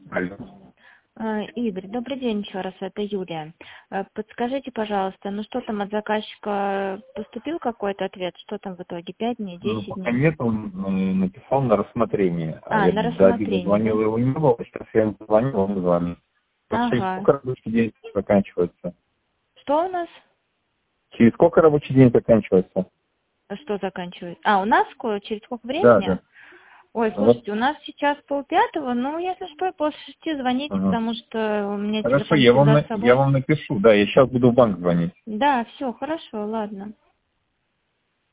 Алло. Игорь, добрый день еще раз, это Юлия. Подскажите, пожалуйста, ну что там от заказчика поступил какой-то ответ? Что там в итоге? 5 дней, Ну, 10 пока дней? нет, он написал на рассмотрение. А я На до обеда рассмотрение, звонил, да? его не было, сейчас я ему звонил, он звонит. Через Ага. сколько рабочий день заканчивается? Что у нас? Через сколько рабочий день заканчивается? Что заканчивается? У нас через сколько Да, времени? да. Ой, Ну, вот, слушайте, у нас сейчас 4:30, ну, если что, после 6 звоните, ага. потому что у меня Хорошо, телефон я всегда с вам собой. напишу, да, я сейчас буду в банк звонить. Да, все, хорошо, ладно.